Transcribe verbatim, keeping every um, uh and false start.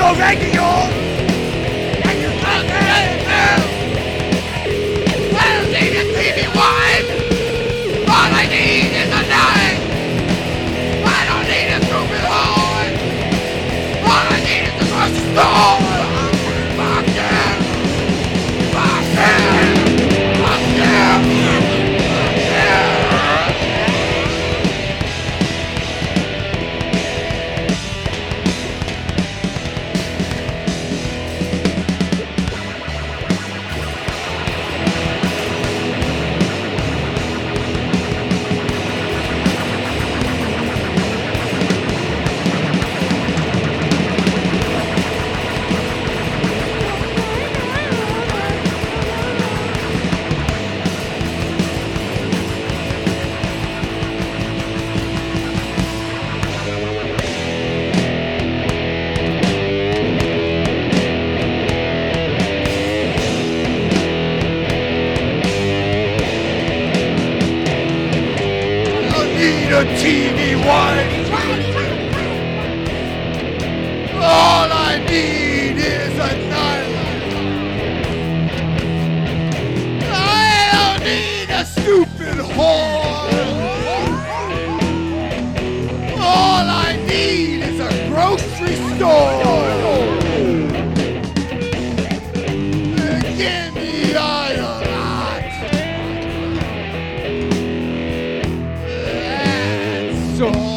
your radio, and you can't get it through. I don't need a T V wine. All I need is a knife. I don't need a stupid horn. All I need is a grocery store. Fuck yeah. Fuck yeah. Fuck yeah. Fuck yeah. A T V wine. All I need is a knife. I don't need a stupid horn. All I need is a grocery store. Give me all a lot. So